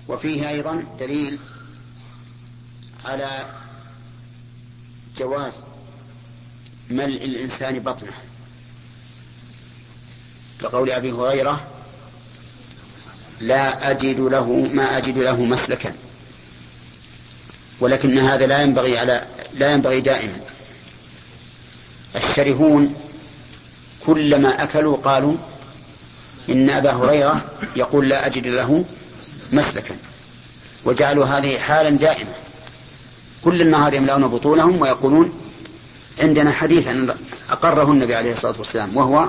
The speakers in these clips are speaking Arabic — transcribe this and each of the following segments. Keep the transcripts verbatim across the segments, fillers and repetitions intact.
وفيه أيضا دليل على جواز ملء الإنسان بطنه، لقول أبي هريرة: لا أجد له ما أجد له مسلكا. ولكن هذا لا ينبغي على لا ينبغي دائما. الشرهون كلما أكلوا قالوا إن أبا هريرة يقول لا أجد له مسلكا، وجعلوا هذه حالا دائمة، كل النهار يملأون بطونهم ويقولون عندنا حديثا أقره النبي عليه الصلاة والسلام، وهو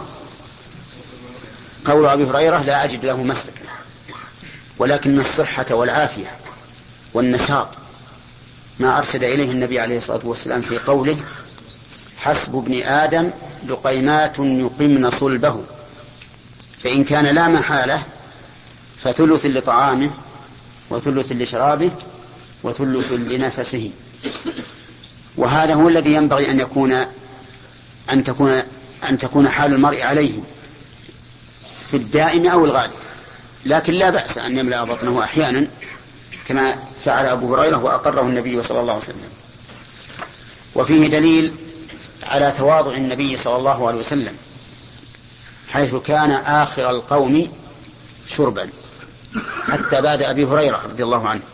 قول أبي هريرة لا أجد له مسلكا. ولكن الصحة والعافية والنشاط ما أرشد إليه النبي عليه الصلاة والسلام في قوله: حسب ابن آدم لقيمات يقمن صلبه، فإن كان لا محالة فثلث لطعامه وثلث لشرابه وثلث لنفسه. وهذا هو الذي ينبغي أن يكون أن تكون أن تكون حال المرء عليه في الدائم أو الغالب، لكن لا بأس أن يملأ بطنه أحيانا كما فعل أبو هريرة وأقره النبي صلى الله عليه وسلم. وفيه دليل على تواضع النبي صلى الله عليه وسلم، حيث كان آخر القوم شربا حتى بعد أبي هريرة رضي الله عنه.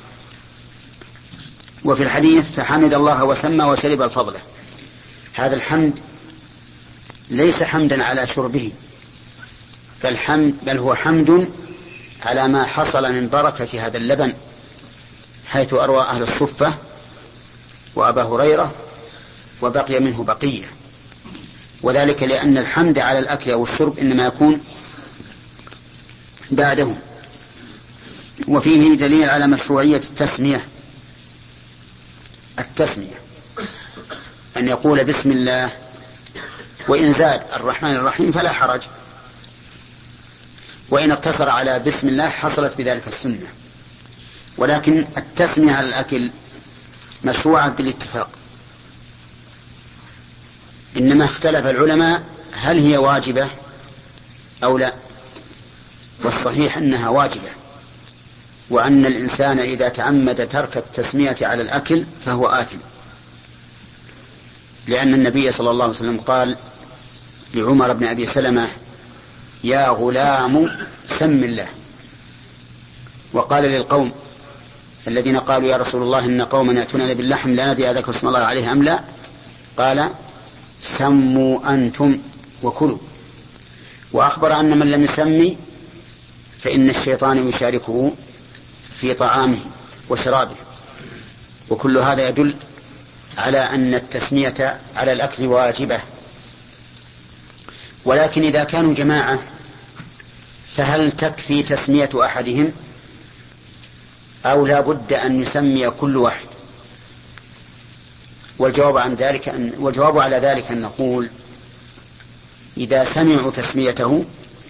وفي الحديث: فحمد الله وسمى وشرب الفضلة. هذا الحمد ليس حمدا على شربه، بل, حمد بل هو حمد على ما حصل من بركة هذا اللبن، حيث أروى أهل الصفة وأبا هريرة وبقي منه بقية، وذلك لأن الحمد على الأكل أو الشرب إنما يكون بعده. وفيه دليل على مشروعية التسمية التسمية أن يقول بسم الله، وإن زاد الرحمن الرحيم فلا حرج، وإن اقتصر على بسم الله حصلت بذلك السنة. ولكن التسمية على الأكل مشروعة بالاتفاق، إنما اختلف العلماء هل هي واجبة أو لا، والصحيح أنها واجبة، وأن الإنسان إذا تعمد ترك التسمية على الأكل فهو آثم، لأن النبي صلى الله عليه وسلم قال لعمر بن أبي سلمة: يا غلام سم الله. وقال للقوم الذين قالوا: يا رسول الله إن قوما يأتوننا باللحم لا ندري أذكر اسم الله عليه أم لا، قال: سموا أنتم وكلوا. وأخبر أن من لم يسمي فإن الشيطان يشاركه في طعامه وشرابه. وكل هذا يدل على أن التسمية على الأكل واجبة. ولكن إذا كانوا جماعة فهل تكفي تسمية أحدهم أو لا بد أن يسمي كل واحد؟ والجواب عن ذلك أن والجواب على ذلك أن نقول: إذا سمعوا تسميته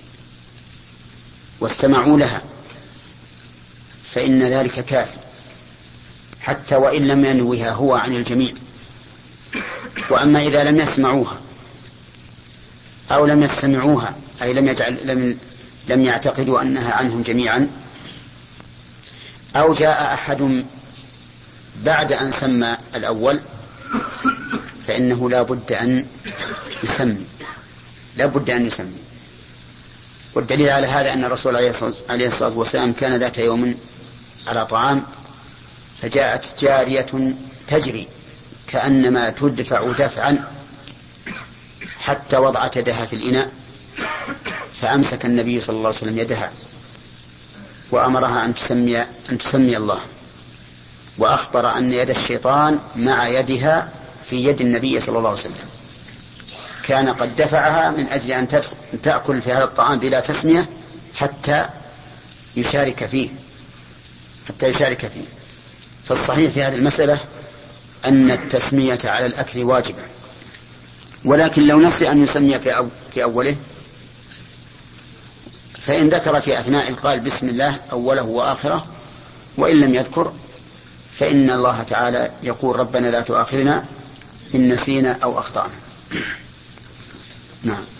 واستمعوا لها فإن ذلك كافي، حتى وإن لم ينوها هو عن الجميع. وأما إذا لم يسمعوها أو لم يستمعوها، أي لم يجعل لم لم يعتقدوا أنها عنهم جميعا، أو جاء أحد بعد أن سمى الأول، فإنه لا بد أن يسمي لا بد أن يسمي. والدليل على هذا أن الرسول عليه الصلاة والسلام كان ذات يوم على طعام، فجاءت جارية تجري كأنما تدفع دفعا حتى وضعت يدها في الإناء، فأمسك النبي صلى الله عليه وسلم يدها وأمرها أن تسمي, أن تسمي الله، وأخبر أن يد الشيطان مع يدها في يد النبي صلى الله عليه وسلم، كان قد دفعها من أجل أن تأكل في هذا الطعام بلا تسمية حتى يشارك فيه حتى يشارك فيه. فالصحيح في هذه المسألة أن التسمية على الأكل واجبة، ولكن لو نسي أن يسمي في, أو في أوله، فإن ذكر في أثناء قال بسم الله أوله وآخره، وإن لم يذكر فإن الله تعالى يقول: ربنا لا تؤاخذنا إن نسينا أو أخطأنا. نعم.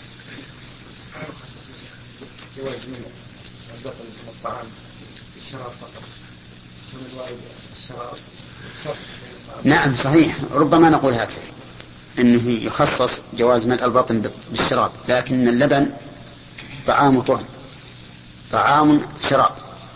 نعم صحيح، ربما نقول هكذا أنه يخصص جواز ملء البطن بالشراب، لكن اللبن طعام طعم طعام شراب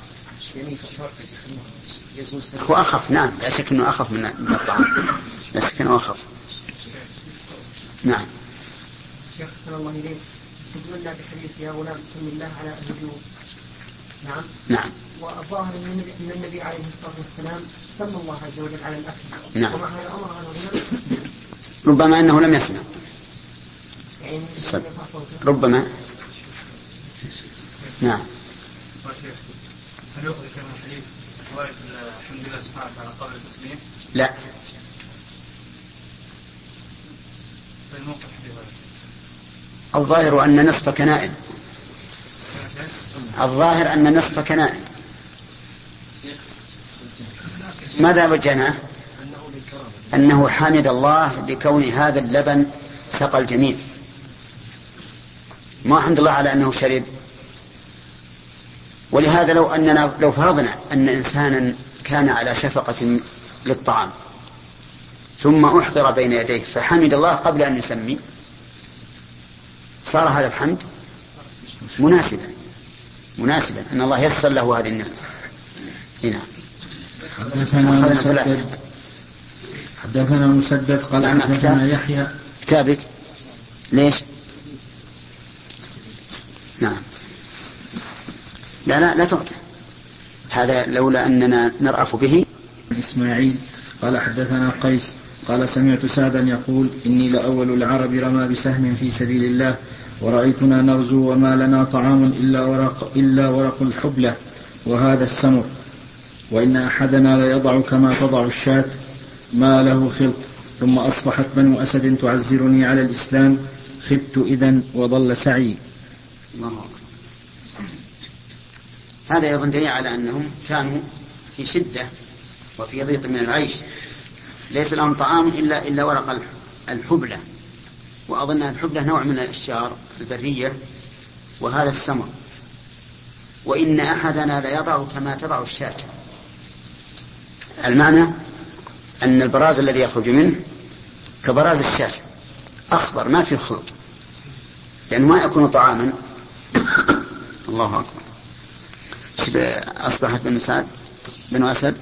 هو أخف. نعم لا شك أنه أخف من الطعام، لا شك أنه أخف. نعم. شيخ صلى الله عليه وسلم استدلنا بحديث يا غلام سم الله على الوجوه. نعم. نعم. والظاهر من النبي عليه الصلاة والسلام سمى الله عز وجل على الأكل. نعم. ومع هذا أمر على الغلام تسميه. ربما أنه لم يسمع. يعني ربما. نعم. هل يؤخذ من الحديث رواية الحمد لله سبحانه وتعالى قبل التسمية؟ لا. الظاهر أن نصفك نائم. الظاهر أن نصفك نائم. ماذا وجهناه؟ أنه حمد الله لكون هذا اللبن سقى الجميع، ما حمد الله على أنه شرب. ولهذا لو أننا لو فرضنا أن إنسانا كان على شفقة للطعام ثم أحضر بين يديه فحمد الله قبل أن يسمي، صار هذا الحمد مناسبا مناسبا أن الله يسر له هذه النعمة. هنا حدثنا مسدد حدثنا مسدد قال حدثنا يحيى. كتابك ليش؟ نعم. لا لا لا تغطي هذا لولا أننا نرأف به. إسماعيل قال حدثنا قيس قال سمعت سعدا يقول إني لأول العرب رمى بسهم في سبيل الله ورأيتنا نغزو وما لنا طعام إلا ورق, إلا ورق الحبلة وهذا السمر، وإن أحدنا ليضع كما تضع الشاة ما له خلط، ثم أصبحت بنو أسد تعزرني على الإسلام خبت إذن وضل سعي. الله أكبر. هذا أيضا دليل على أنهم كانوا في شدة وفي ضيق من العيش، ليس لهم طعام إلا إلا ورق الحبلة، وأظن الحبلة نوع من الأشجار البرية، وهذا السمر. وإن أحدنا ليضع كما تضع الشاة. المعنى أن البراز الذي يخرج منه كبراز الشاة أخضر ما في خلط، لأنه ما يكون طعاما. الله أكبر. أصبحت بن سعد بن أسد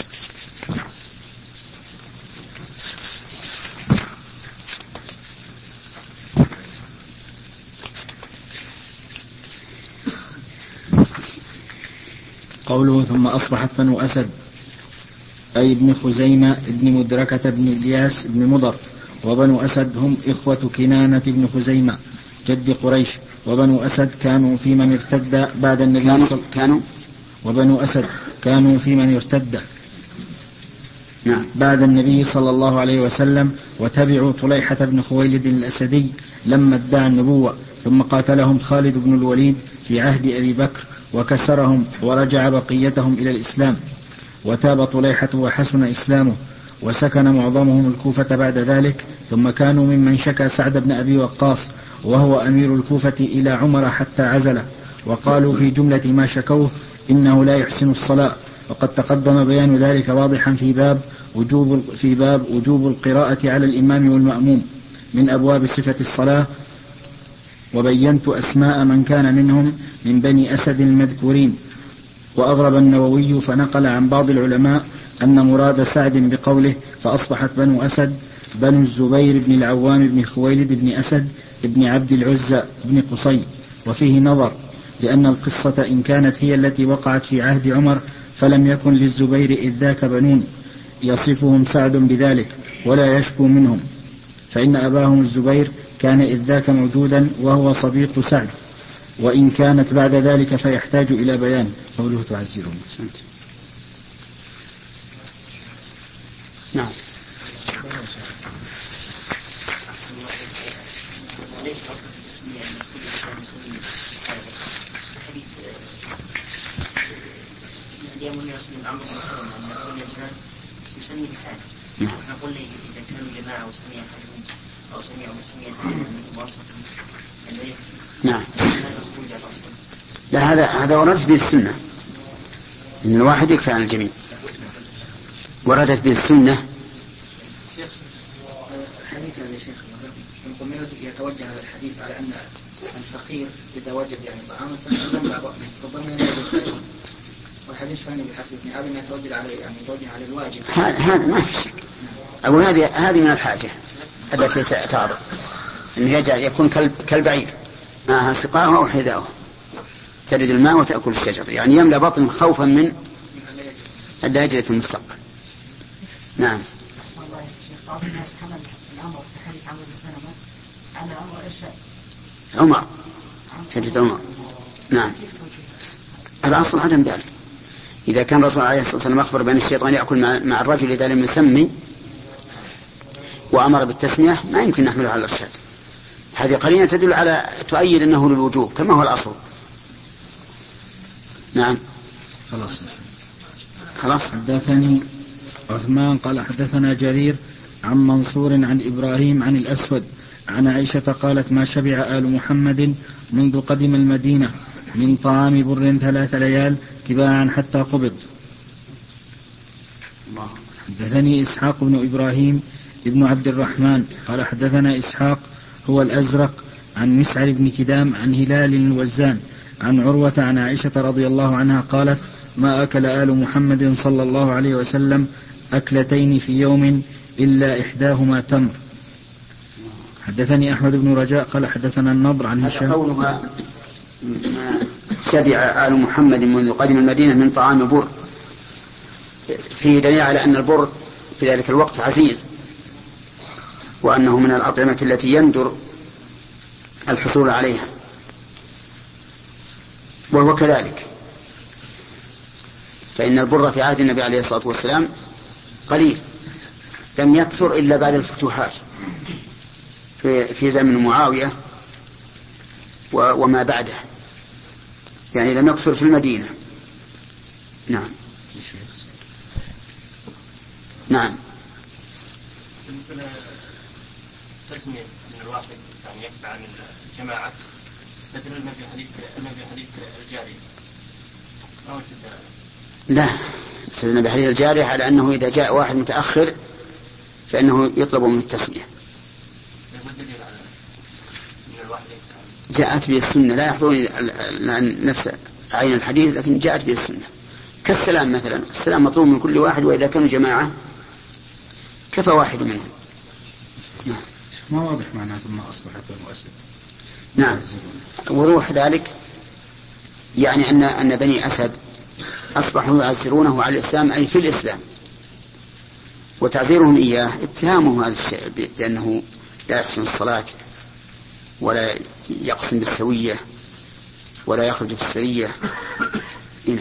قوله ثم أصبحت بنو أسد أي ابن خزيمة ابن مدركة ابن الياس ابن مضر، وبنو أسد هم إخوة كنانة ابن خزيمة جد قريش، وبنو أسد كانوا في من ارتد بعد النبي كانوا, صل... كانوا وبنو أسد كانوا في من ارتد نعم. بعد النبي صلى الله عليه وسلم، وتبعوا طليحة بن خويلد الأسدي لما ادعى النبوة، ثم قاتلهم خالد بن الوليد في عهد أبي بكر وكسرهم ورجع بقيتهم إلى الإسلام، وتاب طليحة وحسن إسلامه، وسكن معظمهم الكوفة بعد ذلك، ثم كانوا ممن شكى سعد بن أبي وقاص وهو أمير الكوفة إلى عمر حتى عزله، وقالوا في جملة ما شكوه إنه لا يحسن الصلاة، وقد تقدم بيان ذلك واضحا في باب وجوب في باب وجوب القراءة على الإمام والمأموم من أبواب صفة الصلاة، وبينت أسماء من كان منهم من بني أسد المذكورين. وأغرب النووي فنقل عن بعض العلماء أن مراد سعد بقوله فأصبحت بنو أسد بنو الزبير بن العوام بن خويلد بن أسد بن عبد العزى بن قصي، وفيه نظر، لأن القصة إن كانت هي التي وقعت في عهد عمر فلم يكن للزبير إذ ذاك بنون يصفهم سعد بذلك ولا يشكو منهم، فإن أباهم الزبير كان إذ ذاك موجودا وهو صديق سعد، وإن كانت بعد ذلك فيحتاج إلى بيان. قوله تعزرون. نعم. ليس أصل في التسمية أن كل إنسان يسمي حديث مثل يوم يصل الأمر مثلا أن كل إنسان يسمي بحاله. نقول لي إذا كانوا جماعة وسمي أحدهم أو سميعوا مسميا منهم وسطا أنه نعم. هذا خروج الأصل. لا هذا هذا ورد به السنة إن الواحد يكفي عن الجميع. وردت به السنة. الحديث هذا يا شيخ يمكن يتوجه هذا الحديث على أن الفقير إذا وجد يعني طعاما فيملأ بطنه ربما ينبغي، والحديث الثاني بحسب ابن آدم يتوجه على يعني يتوجه على الواجب. هذا ما في شك. أقول هذه هذه من الحاجة التي تعرض أنه يجعل يكون كالبعير معها سقاها وحذاؤه ترد الماء وتأكل الشجر، يعني يملأ بطنه خوفا من أن لا يجد في المستقبل. نعم. أحسن الله يا شيخ. بعض الناس حمل الأمر في حديث عمرو بن سلمة على أمر إرشاد عمر شديد عمر. نعم. الأصل عدم ذلك. إذا كان الرسول عليه الصلاة والسلام أخبر بأن الشيطان يأكل مع الرجل إذا لم يسمي وأمر بالتسمية ما يمكن نحمله على الإرشاد. هذه قرينة تدل على تؤيد أنه للوجوب كما هو الأصل. نعم. خلاص خلاص. حدثني عثمان قال حدثنا جرير عن منصور عن إبراهيم عن الأسود عن عائشة قالت ما شبع آل محمد منذ قدم المدينة من طعام بر ثلاث ليال تباعا حتى قبض. حدثني إسحاق بن إبراهيم ابن عبد الرحمن قال حدثنا إسحاق هو الأزرق عن مسعر بن كدام عن هلال الوزان عن عروة عن عائشة رضي الله عنها قالت ما أكل آل محمد صلى الله عليه وسلم أكلتين في يوم إلا إحداهما تمر. حدثني أحمد بن رجاء قال حدثنا النضر عن هشام. قولها شبع آل محمد منذ قدم المدينة من طعام بر فيه دليل على أن البر في ذلك الوقت عزيز وأنه من الأطعمة التي يندر الحصول عليها، وهو كذلك، فإن البر في عهد النبي عليه الصلاة والسلام قليل لم يكثر إلا بعد الفتوحات في, في زمن معاوية وما بعده، يعني لم يكثر في المدينة. نعم. نعم. بالنسبة للتسمية من الواحد يعني يكفى عن الجماعة استدلنا في حديث في حديث الجارية. ما وجد. لا، استدلنا بحديث الجارية على أنه إذا جاء واحد متأخر فإنه يطلب من التسمية. جاءت به السنة، لا يحضرني نفس عين الحديث لكن جاءت به السنة. كالسلام مثلا، السلام مطلوب من كل واحد، وإذا كانوا جماعة كفى واحد منهم. نعم. ما واضح معناه ثم أصبحت المؤسسة. نعم. وضوح ذلك يعني أن أن بني أسد أصبحوا يعزرونه على الإسلام أي في الإسلام، وتعزيرهم إياه اتهامه هذا الشيء بأنه لا يحسن الصلاة ولا يقسم بالسوية ولا يخرج في السرية. هنا.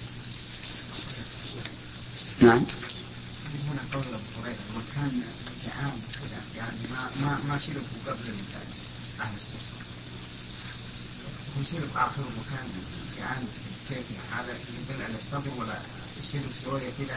نعم. هنا قول أبو هريرة وكان جعان يعني ما ما ما شربوا قبل أهل السفر، هم شرب آخر وكان جعان كيف هذا يدل على الصبر ولا شرب شوية كده؟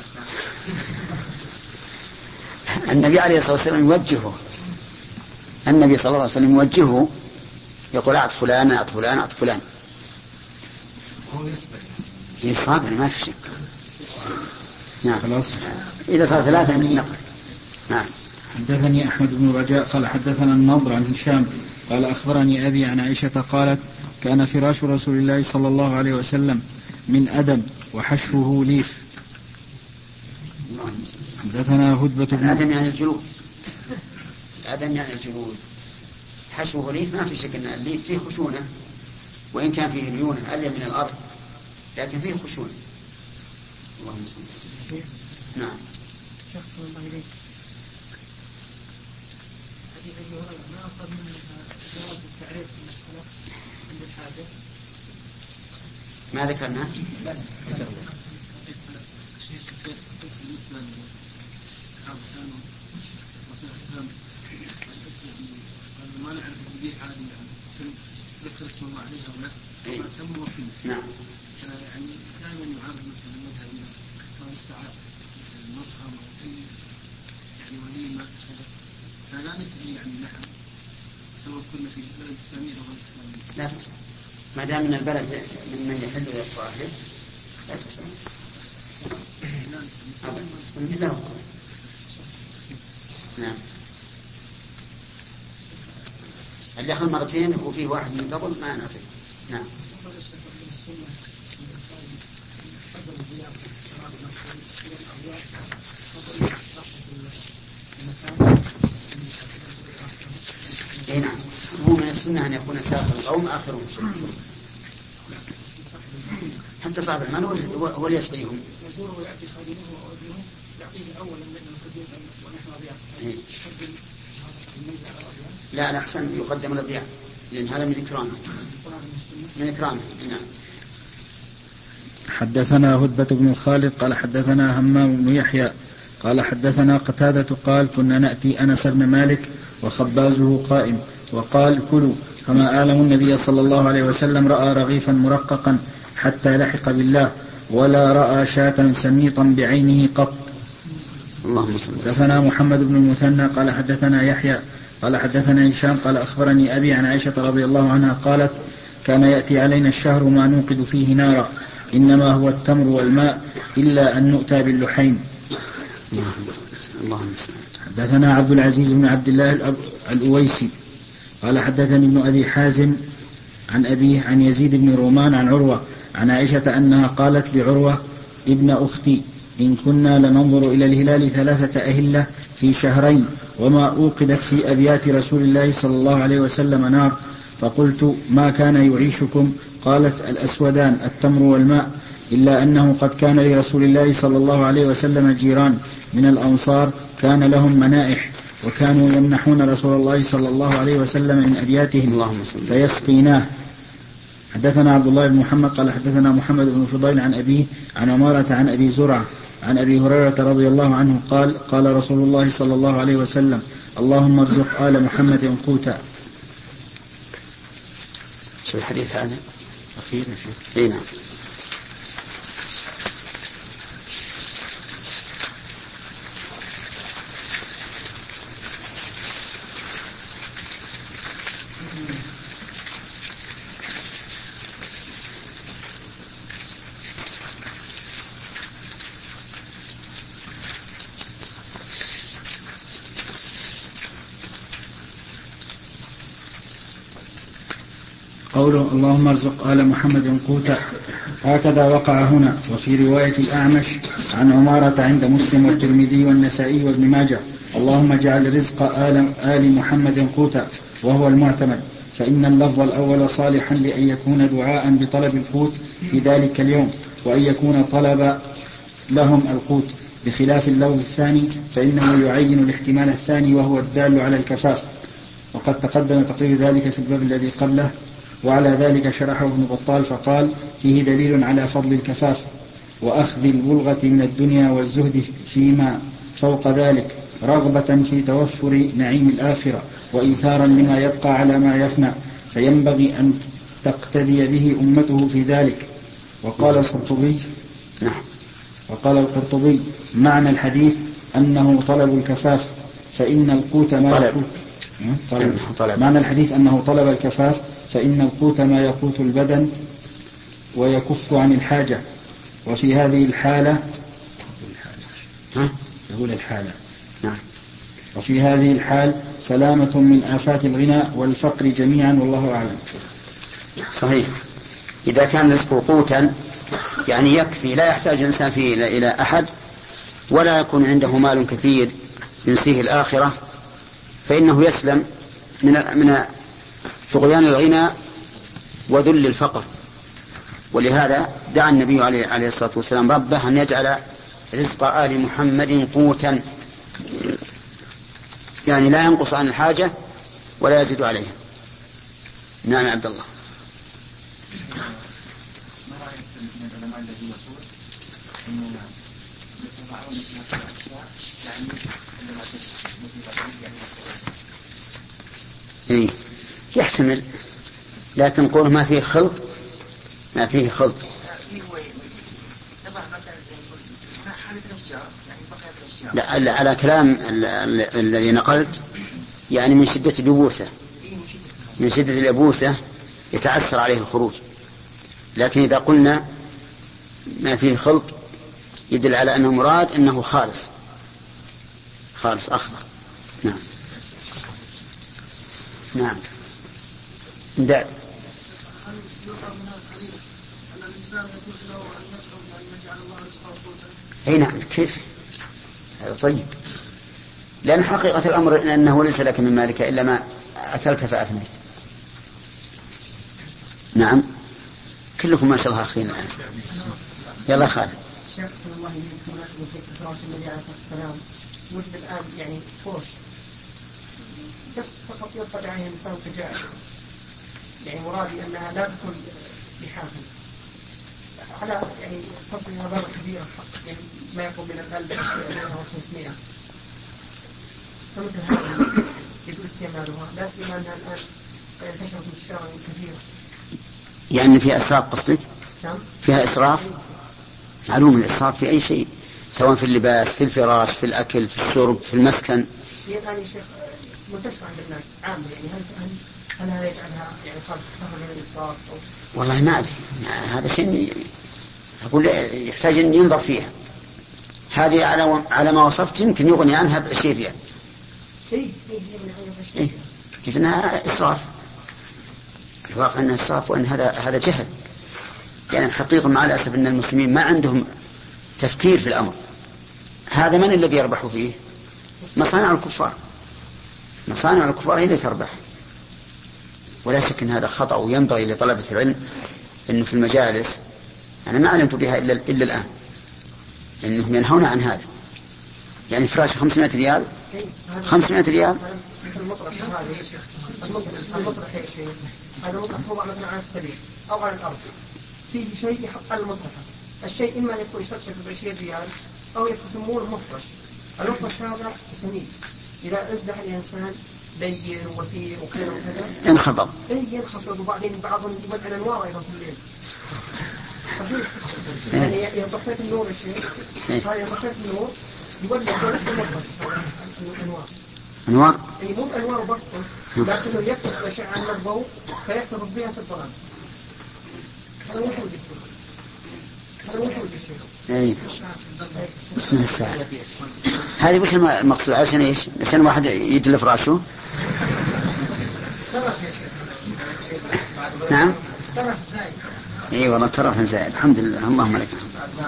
النبي عليه الصلاة والسلام يوجهه، النبي صلى الله عليه وسلم يوجهه يقول أعط فلان أعط فلان أعط فلان. هو يصبر. يصبر ما في شك. نعم. خلاص. إذا صار ثلاثة نقل. نعم. حدثني أحمد بن رجاء قال حدثنا النضر عن هشام قال أخبرني أبي عن عائشة قالت كان فراش رسول الله صلى الله عليه وسلم من أدم وحشوه ليف. حدثنا هدبة بن الأدم يعني الجلود، الأدم يعني الجلود، حشوه ليف ما في شك أن الليف فيه خشونة، وإن كان فيه ليونة ألين من الأرض لكن فيه خشونة. اللهم صل على. نعم. شيخ صلى الله عليه حديث أبي هريرة ما أخذ من جواز التعريف في الصلاة عند الحاجة. ما ذكرنا؟ بل الشيخ كثير بالنسبة لأصحاب كانوا رسول الإسلام ما نعرف بديه عادي يعني ذكر اسم الله عليها ولا ما سموه فيه. نعم. يعني دائما يعرف مثل المذهب أو الساعات مثل المطعم أو أي يعني وليمة كذا، فلا نسأل يعني نحن سواء كنا في بلد إسلامي أو غير إسلامي. لا تسأل ما دام من البلد من من يحل ويقطع أهله لا تسأل. نعم. اللي أخذ مرتين وفيه واحد من قبل ما نعطي. نعم. اي نعم. هو من السنة أن يكون ساق القوم آخرهم حتى صاحب المال هو اللي يسقيهم. يزوره ويأتي خادمه وأوديه يعطيه أولا لأنه كبير ونحن أضياف. لا لا أحسن يقدم الأضياف لأن هذا من إكرامه من إكرامه. نعم. حدثنا هدبة بن خالد قال حدثنا همام بن يحيى قال حدثنا قتادة قال كنا نأتي أنس بن مالك وخبازه قائم وقال كلوا فما آلم النبي صلى الله عليه وسلم رأى رغيفا مرققا حتى لحق بالله ولا رأى شاة سميطا بعينه قط. اللهم صل. حدثنا محمد بن المثنى قال حدثنا يحيى قال حدثنا هشام قال أخبرني أبي عن عائشة رضي الله عنها قالت كان يأتي علينا الشهر ما نوقد فيه نارا إنما هو التمر والماء إلا أن نؤتى باللحين. حدثنا عبد العزيز بن عبد الله الأويسي قال حدثني ابن أبي حازم عن أبيه عن يزيد بن رومان عن عروة عن عائشة أنها قالت لعروة ابن أختي إن كنا لننظر إلى الهلال ثلاثة أهلة في شهرين وما أوقدت في أبيات رسول الله صلى الله عليه وسلم نار فقلت ما كان يعيشكم قالت الأسودان التمر والماء إلا أنه قد كان لرسول الله صلى الله عليه وسلم جيران من الأنصار كان لهم منائح وكانوا يمنحون رسول الله صلى الله عليه وسلم من أبياتهم فيسقيناه. حدثنا عبد الله بن محمد قال حدثنا محمد بن فضيل عن أبيه عن عمارة عن أبي زرعة عن أبي هريرة رضي الله عنه قال قال رسول الله صلى الله عليه وسلم اللهم ارزق آل محمد قوتا. شو الحديث هذا؟ أخير نعم. قوله اللهم ارزق آل محمد قوتا هكذا وقع هنا. وفي رواية الأعمش عن عمارة عند مسلم والترمذي والنسائي وابن ماجه اللهم اجعل رزق آل, آل محمد قوتا وهو المعتمد فإن اللفظ الأول صالحا لأن يكون دعاء بطلب القوت في ذلك اليوم وأن يكون طلب لهم القوت بخلاف اللفظ الثاني فإنه يعين الاحتمال الثاني وهو الدال على الكفاف وقد تقدم تقرير ذلك في الباب الذي قبله. وعلى ذلك شرحه ابن بطال فقال فيه دليل على فضل الكفاف وأخذ البلغة من الدنيا والزهد فيما فوق ذلك رغبة في توفر نعيم الآخرة وإيثارا لما يبقى على ما يفنى فينبغي أن تقتدي به أمته في ذلك. وقال القرطبي وقال القرطبي معنى الحديث أنه طلب الكفاف فإن القوت ما طلب. طلب. طلب. معنى الحديث أنه طلب الكفاف فإن القوت ما يقوت البدن ويكف عن الحاجة وفي هذه الحالة يقول الحالة نعم. وفي هذه الحال سلامة من آفات الغنى والفقر جميعا والله أعلم. صحيح. إذا كان رزقه قوتا يعني يكفي لا يحتاج الإنسان فيه إلى أحد ولا يكون عنده مال كثير ينسيه الآخرة فإنه يسلم من من طغيان الغنى وذل الفقر. ولهذا دعا النبي عليه الصلاة والسلام ربه أن يجعل رزق آل محمد قوتا يعني لا ينقص عن الحاجة ولا يزيد عليها. نعم عبد الله. إيه يحتمل لكن قوله ما فيه خلط ما فيه خلط لا على كلام الذي نقلت يعني من شدة اليبوسة من شدة اليبوسة يتعسر عليه الخروج. لكن إذا قلنا ما فيه خلط يدل على أنه مراد أنه خالص خالص أخضر. نعم نعم دع. هل يقع من الحديث أن الإنسان يجوز له أن يدعو بأن يجعل الله رزقه قوتا؟ أي نعم. كيف هذا طيب؟ لأن حقيقة الأمر أنه ليس لك من مالك إلا ما أكلت فأفنيت. نعم كلكم ما شاء الله أخينا الآن. يلا خالد. شيخ صلى الله عليه وسلم مناسبة فراش النبي عليه الصلاة والسلام وجد الآن يعني فرش بس فقط يطلع عليها الإنسان كجائع، يعني مرادي أنها لا تكون لحافل على يعني تصل إلى ضرر كبيرة يعني ما يقوم من القلب أو خمسمائة، فمثل هذا يجوز استعمالها لا سيما أنها الآن انتشرت انتشارا كثيرا. يعني فيها إسراف قصدك؟ فيها إسراف؟ معلوم الإسراف في أي شيء سواء في اللباس في الفراش في الأكل في الشرب في المسكن. هي الآن يا شيخ منتشرة عند الناس عامة، يعني هل هل هل هذا يجعلها يعني خارج من الإسراف أو؟ والله ما أدري، هذا شيء أقول يحتاج أن ينظر فيها. هذه على على ما وصفت يمكن يغني عنها بعشرين ريال. إيه إيه يغني عنها بعشرين ريال. إذا إنها إسراف. الواقع أنها إسراف وأن هذا هذا جهل. يعني الحقيقة مع الأسف أن المسلمين ما عندهم تفكير في الأمر. هذا من الذي يربح فيه؟ مصانع الكفار. مصانع الكفار هي اللي تربح. ولا شك أن هذا خطأ وينبغي لطلبة العلم أنه في المجالس أنا ما علمت بها إلا, إلا الآن أنهم ينهون عن هذا. يعني فراش خمسمائة ريال خمسمائة ريال المطرح هذا المطرح يا شيخ هذا مطرح موضع مثلا على السرير أو على الأرض فيه شيء يحط على المطرحة. الشيء إما أن يكون يشترك بعشرين ريال أو يسمونه مفرش. المفرش هذا سميك إذا أزدح الإنسان لين وثير وكذا وكذا ينخفض. إيه ينخفض وبعدين بعضهم يبعد عن النوار أيضا في الليل. صحيح. يعني إذا طفيت النور الشيء هذا إذا طفيت النور يولد نفس المفرش الأنوار. أنوار؟ أي مو أنوار بسيطة لكنه يكتسب أشعة من الضوء فيحتفظ بها في الظلام. هذا موجود. هذا موجود الشيء. أي. هذه وش المقصود عشان إيش؟ عشان واحد يدل فراشه؟ نعم. إيه والله ترف زائد الحمد لله اللهم لك.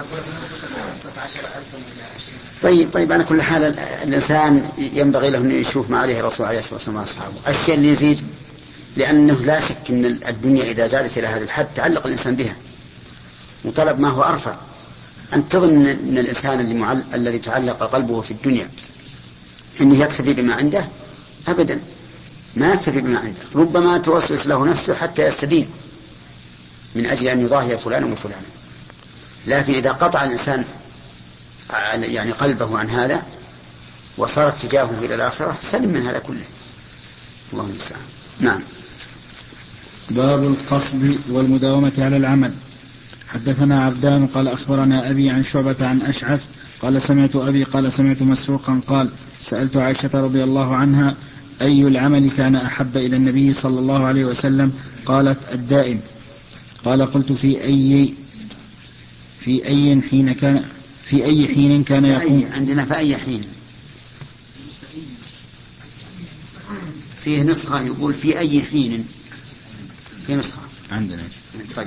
طيب طيب أنا كل حال الإنسان ينبغي له أن يشوف ما عليه الرسول عليه الصلاة والسلام وأصحابه. الشيء اللي يزيد لأنه لا شك أن الدنيا إذا زادت إلى هذا الحد تعلق الإنسان بها وطلب ما هو أرفع. أن تظن أن الإنسان اللي معل... الذي تعلق قلبه في الدنيا أنه يكتفي بما عنده أبدا ما يكتفي بما عنده. ربما توسوس له نفسه حتى يستدين من أجل أن يضاهي فلانا وفلانا. لكن إذا قطع الإنسان يعني قلبه عن هذا وصار اتجاهه إلى الآخرة سلم من هذا كله. اللهم المستعان. نعم. باب القصد والمداومة على العمل. حدثنا عبدان قال أخبرنا أبي عن شعبة عن أشعث قال سمعت أبي قال سمعت مسروقا قال سألت عائشة رضي الله عنها أي العمل كان أحب إلى النبي صلى الله عليه وسلم قالت الدائم. قال قلت في أي في أي حين كان في أي حين كان يقوم عندنا في أي حين فيه نسخة يقول في أي حين في نسخة عندنا. طيب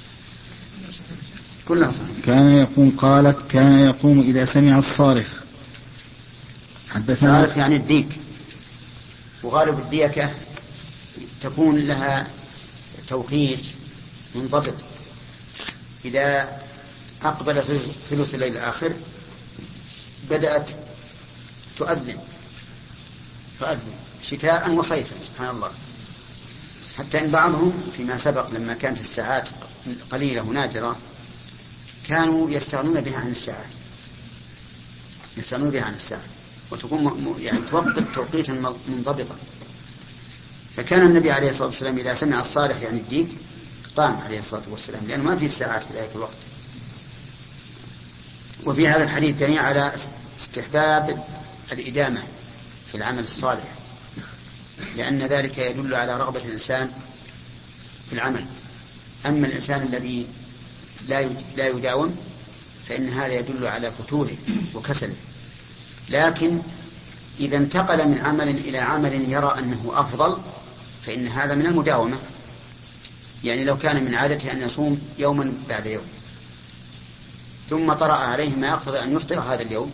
كلها صحيح. كان يقوم قالت كان يقوم إذا سمع الصارخ. حدثنا الصارخ يعني الديك وغالب الديكة تكون لها توقيت منضبط. إذا أقبل ثلث الليل الآخر بدأت تؤذن تؤذن شتاء وصيفا سبحان الله. حتى إن بعضهم فيما سبق لما كانت الساعات قليلة ونادرة كانوا يستغنون بها عن الساعات يستغنون بها عن الساعة وتكون يعني توقت توقيتا منضبطا. فكان النبي عليه الصلاة والسلام إذا سمع الصالح يعني الديك قام عليه الصلاة والسلام لأنه ما في الساعات في ذلك الوقت. وفي هذا الحديث دليل على استحباب الإدامة في العمل الصالح لأن ذلك يدل على رغبة الإنسان في العمل. أما الإنسان الذي لا لا يداوم فإن هذا يدل على فتوره وكسله. لكن إذا انتقل من عمل إلى عمل يرى أنه أفضل فإن هذا من المداومة. يعني لو كان من عادته أن يصوم يوما بعد يوم ثم طرأ عليه ما يقتضي أن يفطر هذا اليوم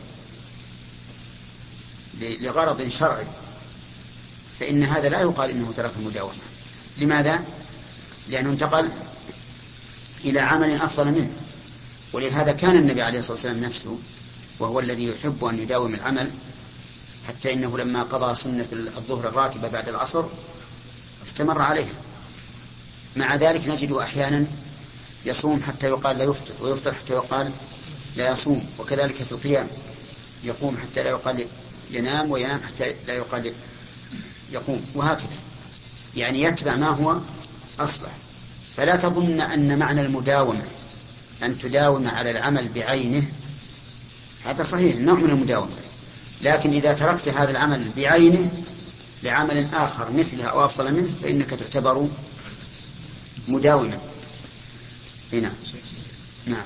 لغرض شرعي فإن هذا لا يقال إنه ترك المداومة. لماذا؟ لأنه انتقل إلى عمل أفضل منه. ولهذا كان النبي عليه الصلاة والسلام نفسه وهو الذي يحب أن يداوم العمل حتى إنه لما قضى سنة الظهر الراتبة بعد العصر استمر عليها. مع ذلك نجده أحيانا يصوم حتى يقال لا يفطر ويفطر حتى يقال لا يصوم. وكذلك في القيام يقوم حتى لا يقال ينام وينام حتى لا يقال يقوم وهكذا. يعني يتبع ما هو أصلح. فلا تظن أن معنى المداومة أن تداوم على العمل بعينه. هذا صحيح نوع من المداومة. لكن إذا تركت هذا العمل بعينه لعمل آخر مثله أو أفضل منه فإنك تعتبر مداوما. هنا نعم.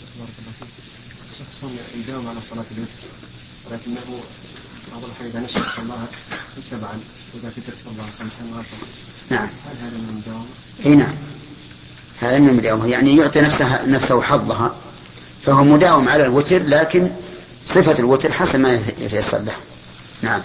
شخص يداوم على صلاة الوتر ولكنه بعض الأحيان إذا نشأ صلاها سبعا وإذا فتر صلاها خمسا وأربعا. نعم. هل هذا من المداومة؟ أي نعم هذا من المداومة. يعني يعطي نفسه نفسه حظها فهو مداوم على الوتر لكن صفة الوتر حسب ما يتيسر له. نعم.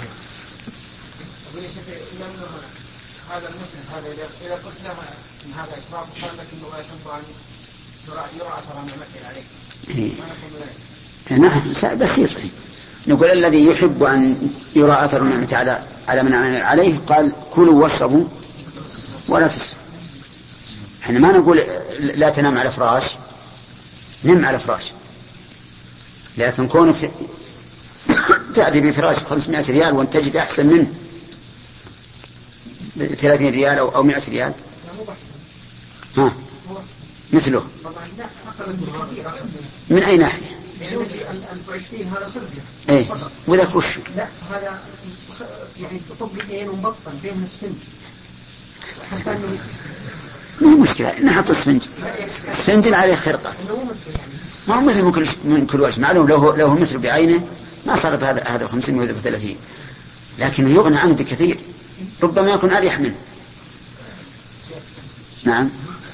هذا المسلم هذا إذا قلت له إن هذا إسراف قال لك إنه لا يحب أن يرى أثر النعمة عليه. نعم بسيط. نقول الذي يحب أن يرى أثر النعمة على على من عليه قال كلوا واشربوا ولا تسرفوا. احنا ما نقول لا تنام على فراش، نم على فراش. لكن كونك تأتي بفراش خمسمائة ريال وأن تجد أحسن منه ثلاثين ريال أو مئة ريال ها مثله من أي ناحية؟ ايه وذاك وش؟ لا هذا يعني طبقين ومبطن بين السفنج. ما هي مشكلة نحط السفنج السفنج عليه خرقة ما هو مثل من كل وجه. معلوم لو لو مثل بعينه ما صار بهذا هذا خمسين وهذا ثلاثين لكنه يغنى عنه بكثير ربما يكون أريح منه. نعم.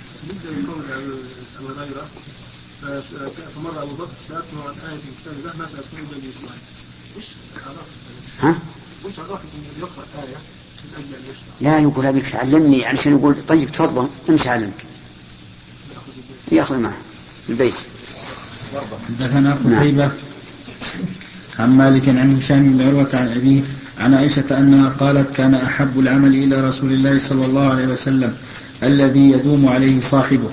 فمر أبو بكر سألته عن آية في كتاب الله ما سألته إلا ليسمع. وش ها؟ وش الواحد يقرأ آية من أجل أن يسمع؟ لا يقول أبيك علمني علشان يقول طيب تفضل امشي علمك يأخذ معه البيت. حدثنا قتيبة عن مالك عن هشام بن عروة عن أبيه عن عائشة أنها قالت كان أحب العمل إلى رسول الله صلى الله عليه وسلم الذي يدوم عليه صاحبه.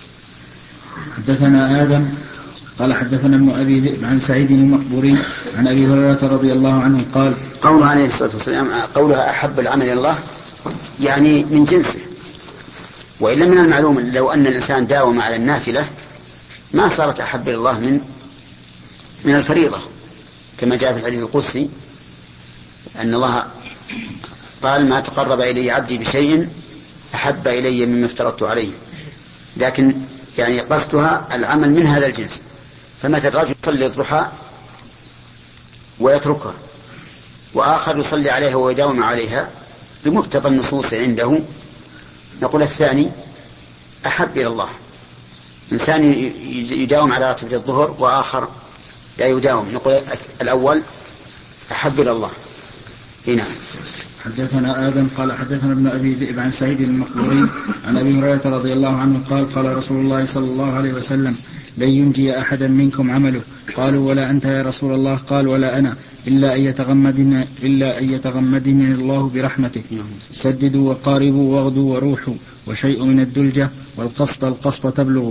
حدثنا آدم قال حدثنا ابن أبي ذئب عن سعيد المقبوري عن أبي هريرة رضي الله عنه قال قوله عليه الصلاة والسلام قولها أحب العمل إلى الله يعني من جنسه. وإلا من المعلوم لو أن الإنسان داوم على النافلة ما صارت أحب إلى الله من من الفريضة كما جاء في الحديث القدسي أن الله قال ما تقرب إلي عبدي بشيء أحب إلي مما افترضت عليه. لكن يعني قصدها العمل من هذا الجنس. فمثل رجل يصلي الضحى ويتركها وآخر يصلي عليها ويداوم عليها بمقتضى النصوص عنده نقول الثاني أحب إلى الله. إنسان يداوم على راتبة الظهر وآخر لا يداوم نقول الأول أحب إلى الله. هنا حدثنا آدم قال حدثنا ابن أبي ذئب عن سعيد المقبوري عن أبي هريرة رضي الله عنه قال قال رسول الله صلى الله عليه وسلم لن ينجي أحدا منكم عمله. قالوا ولا أنت يا رسول الله؟ قال ولا أنا إلا أن يتغمدني, إلا أن يتغمدني الله برحمته. سددوا وقاربوا واغدوا وروحوا وشيء من الدلجة والقسط القسط تبلغ.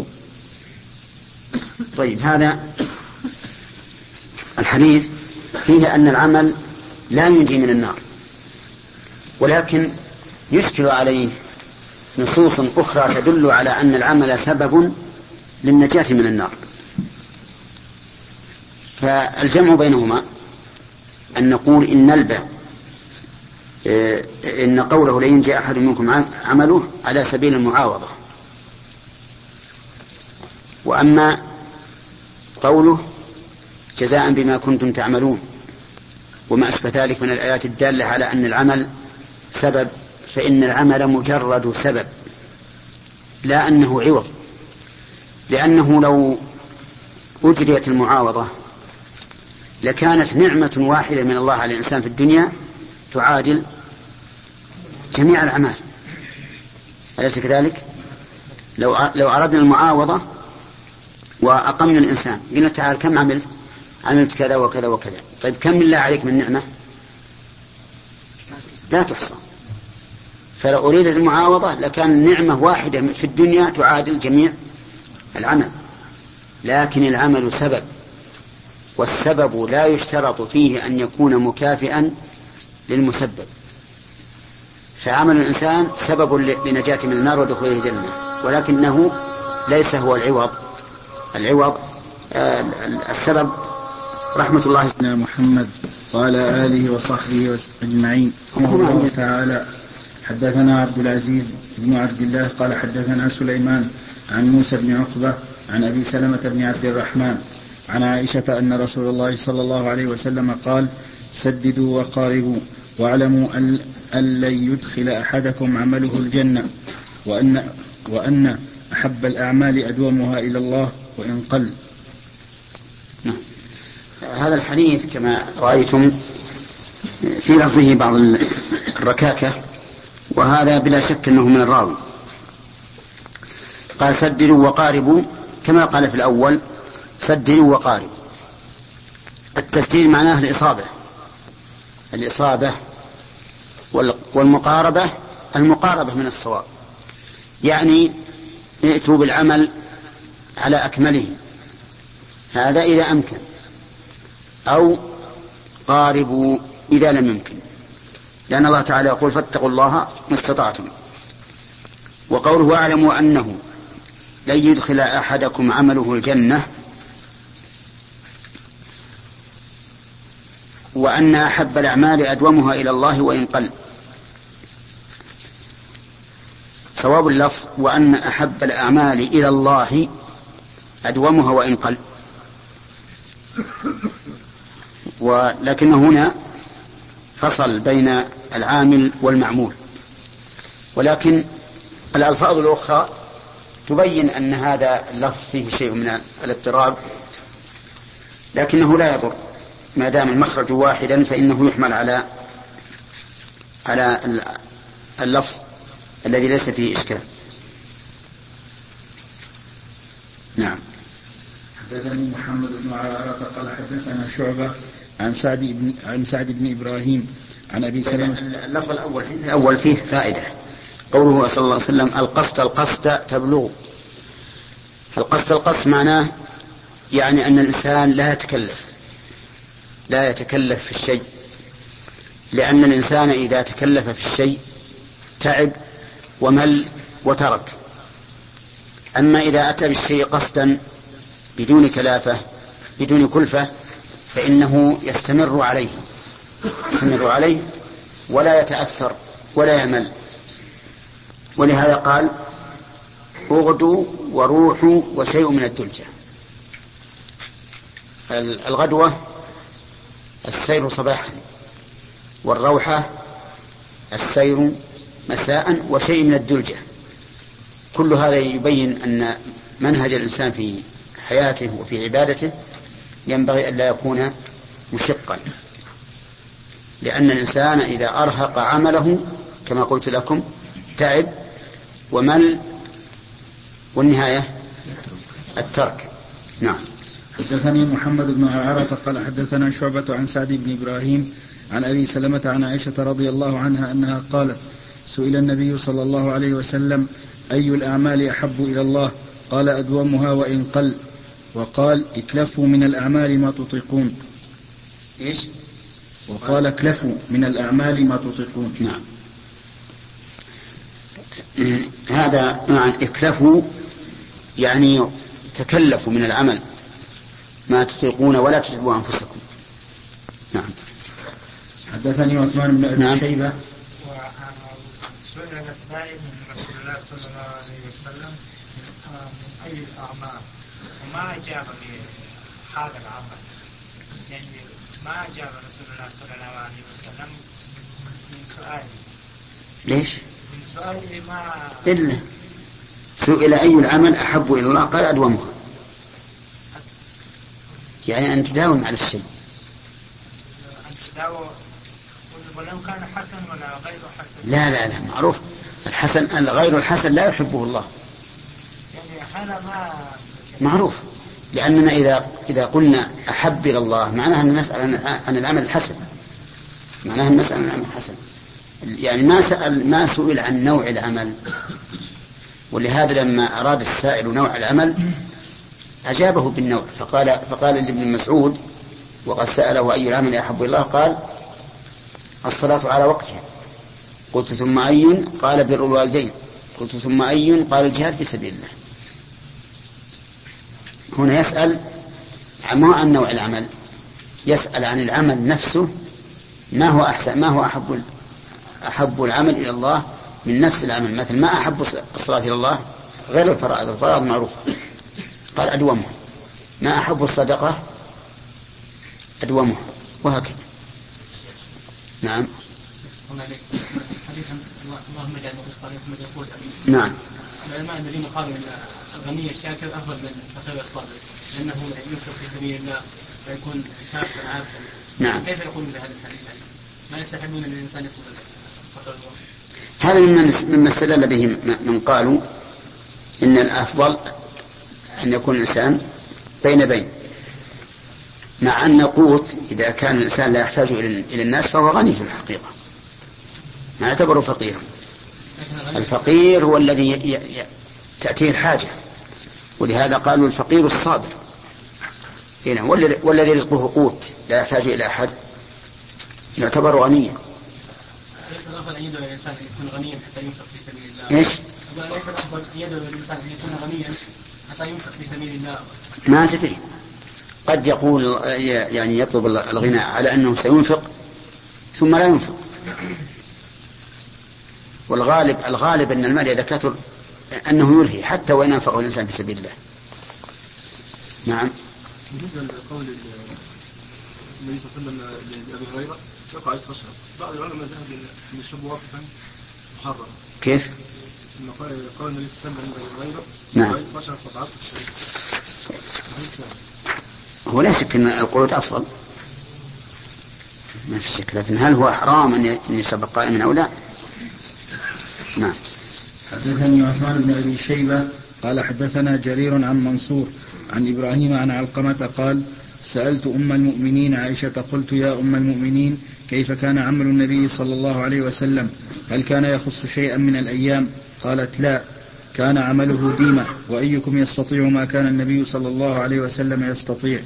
طيب هذا الحديث فيه أن العمل لا ينجي من النار ولكن يشكل عليه نصوص أخرى تدل على أن العمل سبب للنجاة من النار. فالجمع بينهما أن نقول إن البى إن قوله لا ينجي أحد منكم عمله على سبيل المعاوضة. وأما قوله جزاء بما كنتم تعملون وما أشبه ذلك من الآيات الدالة على أن العمل سبب، فإن العمل مجرد سبب لا أنه عوض، لأنه لو أجريت المعاوضة لكانت نعمة واحدة من الله على الإنسان في الدنيا تعادل جميع الأعمال، أليس كذلك؟ لو لو أردنا المعاوضة وأقمنا الإنسان قلنا تعال كم عملت؟ عملت كذا وكذا وكذا. طيب كم بالله عليك من نعمة؟ لا تحصى. فلو أريد المعاوضة لكان نعمة واحدة في الدنيا تعادل جميع العمل، لكن العمل سبب، والسبب لا يشترط فيه أن يكون مكافئا للمسبب. فعمل الإنسان سبب لنجاة من النار ودخوله الجنة، ولكنه ليس هو العوض. العوض آه السبب رحمة الله على محمد وعلى آله وصحبه أجمعين. الله تعالى حدثنا عبد العزيز بن عبد الله قال حدثنا سليمان عن موسى بن عقبة عن أبي سلمة بن عبد الرحمن عن عائشة أن رسول الله صلى الله عليه وسلم قال سددوا وقاربوا واعلموا أن لن يدخل أحدكم عمله الجنة وأن, وأن أحب الأعمال أدومها إلى الله وإن قل. نعم. هذا الحديث كما رأيتم في لفظه بعض الركاكة، وهذا بلا شك أنه من الراوي. قال سددوا وقاربوا كما قال في الأول سددوا وقاربوا. التسديد معناه الإصابة الإصابة والمقاربة المقاربة من الصواب، يعني ائتوا بالعمل على أكمله، هذا إذا أمكن، أو قاربوا إذا لم يمكن، لأن الله تعالى يقول فاتقوا الله ما استطعتم. وقوله واعلموا أنه لن يدخل أحدكم عمله الجنة وأن أحب الأعمال أدومها إلى الله وإن قل. صواب اللفظ وأن أحب الأعمال إلى الله أدومها وإن قل، ولكن هنا فصل بين العامل والمعمول، ولكن الألفاظ الأخرى تبين أن هذا اللفظ فيه شيء من الاضطراب، لكنه لا يضر ما دام المخرج واحدا فإنه يحمل على على اللفظ الذي ليس فيه إشكال. نعم. حدثني محمد بن عرارة قال حدثنا شعبة عن سعد بن عن سعد بن إبراهيم عن أبي سلمة. اللفظ الأول الأول فيه فائدة، قوله صلى الله عليه وسلم القصد القصد تبلغ. القصد القصد معناه يعني أن الإنسان لا يتكلف لا يتكلف في الشيء، لأن الإنسان إذا تكلف في الشيء تعب ومل وترك. أما إذا أتى بالشيء قصدا بدون كلافة بدون كلفة فإنه يستمر عليه يستمر عليه ولا يتأثر ولا يمل. ولهذا قال اغدوا وروحوا وشيء من الدلجة. الغدوة السير صباحا، والروحة السير مساء، وشيء من الدلجة. كل هذا يبين أن منهج الإنسان في حياته وفي عبادته ينبغي أن لا يكون مشقا، لأن الإنسان إذا أرهق عمله كما قلت لكم تعب ومل، والنهاية الترك. نعم. حدثني محمد بن عرارة قال حدثنا شعبة عن سعد بن إبراهيم عن أبي سلمة عن عائشة رضي الله عنها أنها قالت سئل النبي صلى الله عليه وسلم أي الأعمال أحب إلى الله؟ قال أدومها وإن قل. وقال اكلفوا من الأعمال ما تطيقون. إيش؟ وقال اكلفوا من الأعمال ما تطيقون. نعم. هذا معنى اكلفوا يعني تكلفوا من العمل ما تطيقون ولا تتعبوا أنفسكم. نعم. حدثني عثمان بن أبي نعم. شيبة. سئل السائل من رسول الله صلى الله عليه وسلم من أي الأعمال وما أجاب هذا العمل يعني ما أجاب رسول الله صلى الله عليه وسلم من سؤاله. ليش؟ من سؤاله ما إلا سئل أي العمل أحب إلى الله قال أدومها، يعني أن تداوم على الشيء. أن تداوم ولو كان حسن ولا غير حسن. لا لا لا معروف الحسن غير الحسن لا يحبه الله. يعني هذا ما معروف، لأننا إذا إذا قلنا أحب إلى الله معناها أن نسأل عن العمل الحسن، معناها أن نسأل عن العمل الحسن، يعني ما سأل ما سئل عن نوع العمل. ولهذا لما أراد السائل نوع العمل أجابه بالنوع، فقال فقال لابن مسعود وقد سأله أي العمل أحب إلى الله قال الصلاة على وقتها. قلت ثم أي؟ قال بر الوالدين. قلت ثم أي؟ قال الجهاد في سبيل الله. هنا يسأل ما عن نوع العمل، يسأل عن العمل نفسه، ما هو أحسن، ما هو أحب أحب العمل إلى الله من نفس العمل. مثل ما أحب الصلاة إلى الله غير الفرائض، الفرائض معروفة قال أدومها، ما أحب الصدقة أدومها، وهكذا. نعم. اللهم اجعل رزقنا محمد يقول نعم. العلماء الذين قالوا ان الغني الشاكر افضل من الفقير الصابر لانه ينفق في سبيل الله ويكون شاكرا عابدا. نعم. كيف يقولون بهذا الحديث؟ ما يستحبون ان الانسان يطلب الفقير؟ هذا مما استدل به من قالوا ان الافضل ان يكون الانسان بين بين، مع ان القوت اذا كان الانسان لا يحتاج الى الناس فهو غني في الحقيقه، ما يعتبر فقيرا. الفقير هو الذي تأتيه الحاجة، ولهذا قالوا الفقير الصابر، والذي رزقه قوت لا يحتاج إلى أحد يعتبر غنيا. ليس الأفضل أن يدعو الإنسان أن يكون غنيا حتى ينفق في سبيل الله. إيش؟ ليس الأفضل أن يدعو الإنسان أن يكون غنيا حتى ينفق في سبيل الله. ما تدري، قد يقول يعني يطلب الغنى على أنه سينفق ثم لا ينفق. والغالب الغالب أن المال إذا كثر أنه يلهي حتى وإن أنفقه الإنسان في سبيل الله. نعم. بالنسبة لقول النبي صلى الله عليه وسلم لأبي هريرة يقع عيد فشل، بعض العلماء ذهب أن الشرب واقفا محرم. كيف؟ لما قال النبي صلى الله عليه وسلم لأبي هريرة نعم. عيد فشل فضعت هو لا شك أن القعود أفضل، ما في شك، لكن هل هو حرام أن يشرب قائما أو لا؟ نعم. حدثني عثمان بن أبي شيبة قال حدثنا جرير عن منصور عن إبراهيم عن علقمة قال سألت أم المؤمنين عائشة قلت يا أم المؤمنين كيف كان عمل النبي صلى الله عليه وسلم، هل كان يخص شيئا من الأيام؟ قالت لا، كان عمله ديما، وأيكم يستطيع ما كان النبي صلى الله عليه وسلم يستطيع.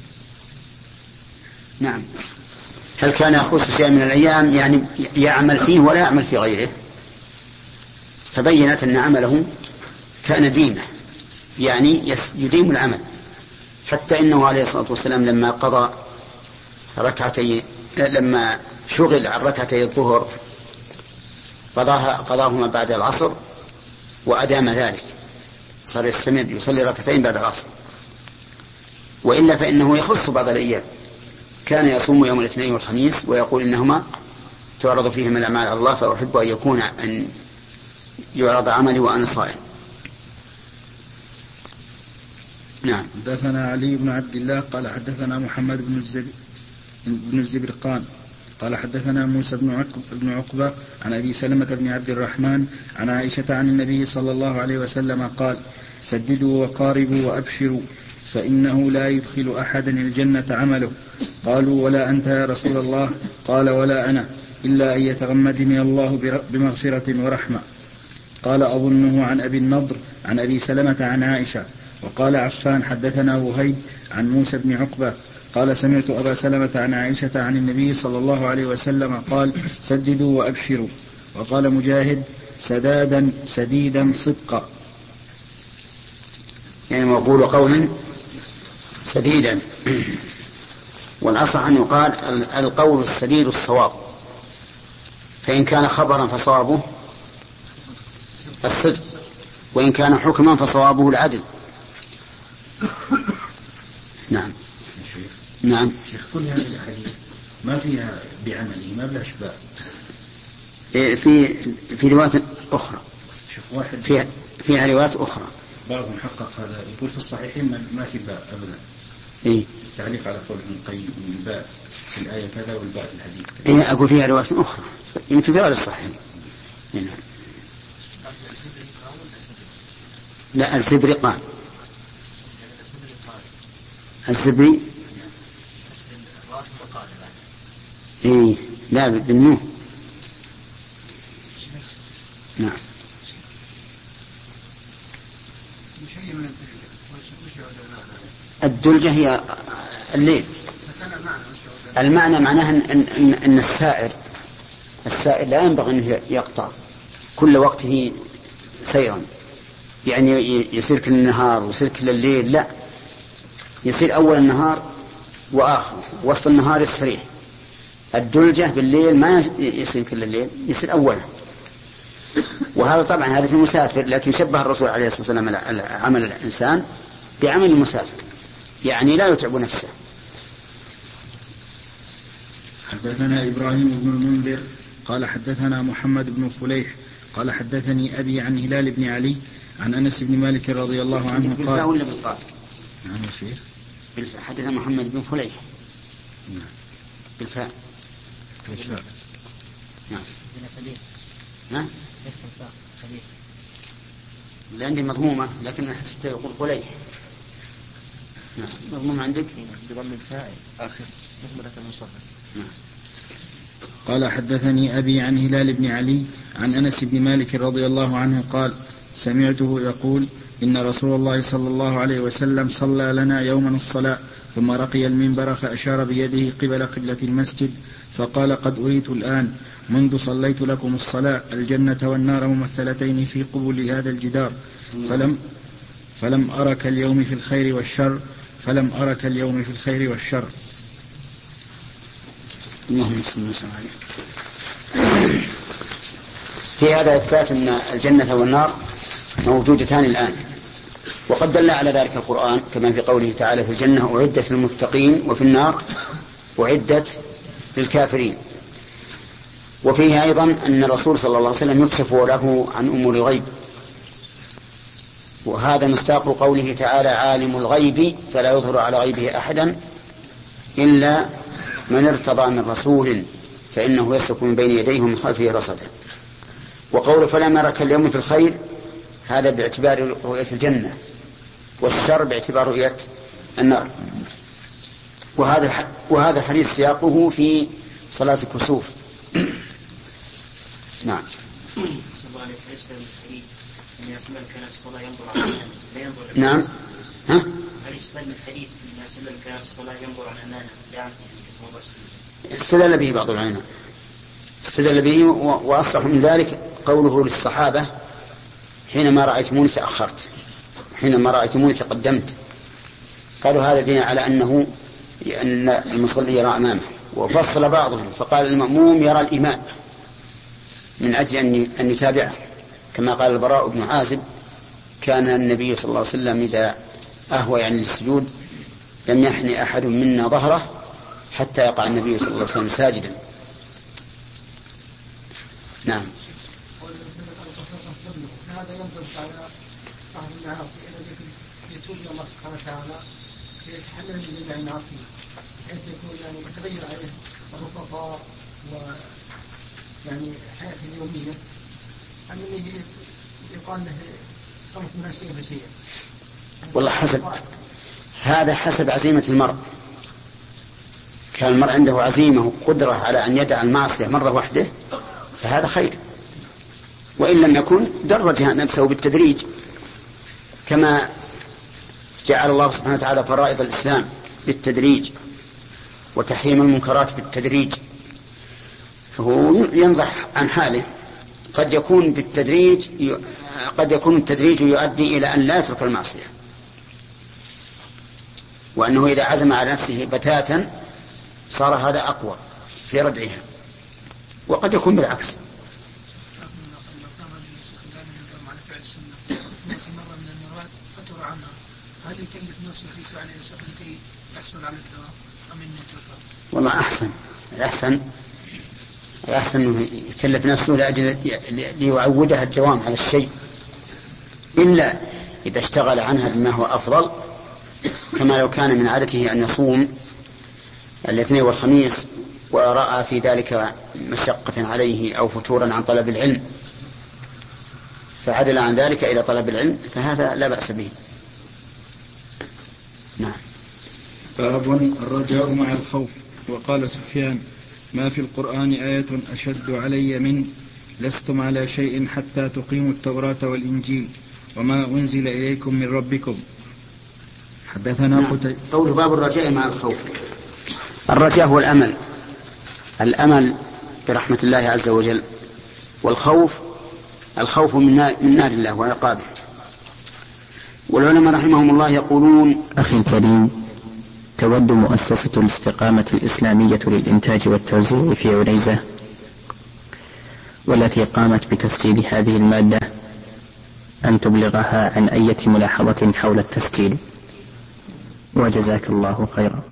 نعم. هل كان يخص شيئا من الأيام يعني يعمل فيه ولا يعمل في غيره؟ فبينت أن عمله كان ديمة، يعني يديم العمل، حتى إنه عليه الصلاة والسلام لما قضى ركعتي لما شغل عن ركعتي الظهر قضاها قضاهما بعد العصر وأدام ذلك، صار يستمر يصلي ركعتين بعد العصر. وإلا فإنه يخص بعض الأيام، كان يصوم يوم الاثنين والخميس ويقول إنهما تعرض فيهما الأعمال على الله، فأحب أن يكون أن يعرض عملي وأنا صائم. نعم. حدثنا علي بن عبد الله قال حدثنا محمد بن الزب... بن الزبرقان قال حدثنا موسى بن عقب... بن عقبة عن أبي سلمة بن عبد الرحمن عن عائشة عن النبي صلى الله عليه وسلم قال سددوا وقاربوا وأبشروا فإنه لا يدخل أحدا الجنة عمله. قالوا ولا أنت يا رسول الله؟ قال ولا أنا إلا أن يتغمدني الله بمغفرة ورحمة. قال أظنه عن أبي النضر عن أبي سلمة عن عائشة. وقال عفان حدثنا وهيب عن موسى بن عقبة قال سمعت أبا سلمة عن عائشة عن النبي صلى الله عليه وسلم قال سددوا وأبشروا. وقال مجاهد سدادا سديدا صدقا، يعني مقول قول سديدا، والأصح أن يقال القول السديد الصواب، فإن كان خبرا فصوابه الصدق، وإن كان حكما فصوابه العدل. نعم. نعم. شيخ كل هذه الأحاديث ما فيها بعمله ما بلاش بأس. في في روايات أخرى. شوف واحد فيها فيها روايات أخرى. بعضهم حقق هذا يقول في الصحيحين ما في باء أبدا. إيه. تعليق على قول ابن القيم من الباء في الآية كذا والباء في الحديث كذا. إيه أقول فيها روايات أخرى. إن في غير الصحيح. هنا. لا الزبري قال. الزبري. إيه لا بالنور. نعم. الدلجة هي الليل. المعنى معناها إن, إن, إن السائر السائر لا ينبغي أن يقطع كل وقته سيرا، يعني يصير كل النهار ويصير كل الليل، لا، يصير أول النهار وآخره، وسط النهار يستريح. الدلجة بالليل ما يصير كل الليل، يصير أوله. وهذا طبعا هذا في المسافر، لكن شبه الرسول عليه الصلاة والسلام عمل الإنسان بعمل المسافر، يعني لا يتعب نفسه. حدثنا إبراهيم بن المنذر قال حدثنا محمد بن فليح قال حدثني أبي عن هلال بن علي عن أنس بن مالك رضي الله عنه قال. بالفاء ولا بالصاد؟ نعم يا شيخ. بالفاء. حدثنا محمد بن فليح. نعم. بالفاء. بالفاء. نعم. ها؟ خليل. اللي عندي مضمومة لكن أحس يقول فليح. نعم. مضمومة عندك؟ بضم الفاء آخر مهملة المصرف. نعم. قال حدثني أبي عن هلال بن علي عن أنس بن مالك رضي الله عنه قال سمعته يقول إن رسول الله صلى الله عليه وسلم صلى لنا يوما الصلاة ثم رقي المنبر فأشار بيده قبل قبلة المسجد فقال قد أريت الآن منذ صليت لكم الصلاة الجنة والنار ممثلتين في قبل هذا الجدار فلم, فلم أرك اليوم في الخير والشر فلم أرك اليوم في الخير والشر. اللهم صل وسلم عليه. في هذا إثبات أن الجنة والنار موجودتان الآن، وقد دل على ذلك القرآن كما في قوله تعالى في الجنة أعدت للمتقين وفي النار أعدت للكافرين. وفيه أيضا أن الرسول صلى الله عليه وسلم يكشف له عن أمور الغيب، وهذا مصداق قوله تعالى عالم الغيب فلا يظهر على غيبه أحدا إلا من ارتضى من رسول فإنه يسلك من بين يديه ومن خلفه رصدا. وقول فلا مرك اليوم في الخير هذا باعتبار رؤية الجنة، والشر باعتبار رؤية النار. وهذا وهذا حديث سياقه في صلاة الكسوف. نعم. نعم. ها؟ هل يستدل من الحديث أن يسلم كان الصلاة ينظر عن أمانه لا عن موضع السجود؟ استدل به بعض العلماء، استدل به وأصح من ذلك قوله للصحابة حينما رأيتموني تأخرت حينما رأيتموني تقدمت، قالوا هذا دين على أنه أن المصلي يرى أمامه. وفصل بعضهم فقال المأموم يرى الإمام من أجل أن يتابعه، كما قال البراء بن عازب كان النبي صلى الله عليه وسلم إذا أهوى يعني السجود لم يحني أحد منا ظهره حتى يقع النبي صلى الله عليه وسلم ساجدا. نعم. هذا ينطبق على صاحب المعاصي إذا يتوب الله سبحانه وتعالى يتحلل من جميع المعاصي بحيث يكون يعني يتغير عليه الرفقاء ويعني حياته اليومية، أم أنه يقال له خمس منها شيء فشيء. والله حسب هذا حسب عزيمة المرء. كان المرء عنده عزيمة وقدرة على أن يدع المعصية مرة واحدة فهذا خير، وإن لم يكن درج نفسه بالتدريج، كما جعل الله سبحانه وتعالى فرائض الإسلام بالتدريج وتحريم المنكرات بالتدريج. فهو ينضح عن حاله، قد يكون بالتدريج قد يكون التدريج يؤدي إلى أن لا يترك المعصية، وأنه إذا عزم على نفسه بتاتا صار هذا أقوى في ردعها، وقد يكون بالعكس. هل يكلف نفسه في فعل يسر لكي يحصل على الدوام والله أحسن الأحسن الأحسن أنه يكلف نفسه لأجل ليعودها الدوام على الشيء، إلا إذا اشتغل عنها بما هو أفضل، كما لو كان من عادته أن يصوم الاثنين والخميس ورأى في ذلك مشقة عليه أو فتورا عن طلب العلم فعدل عن ذلك إلى طلب العلم، فهذا لا بأس به. نعم. باب الرجاء مع الخوف. وقال سفيان: ما في القرآن آية أشد علي من لستم على شيء حتى تقيموا التوراة والإنجيل وما أنزل إليكم من ربكم. حدثنا نعم. قتيبة. قول باب الرجاء مع الخوف. الرجاء هو الأمل، الأمل برحمة الله عز وجل، والخوف الخوف من نار, من نار الله وعقابه. والعلماء رحمهم الله يقولون: أخي الكريم، تود مؤسسة الاستقامة الإسلامية للإنتاج والتوزيع في عنيزة، والتي قامت بتسجيل هذه المادة، أن تبلغها عن أي ملاحظة حول التسجيل، وجزاك الله خيرا.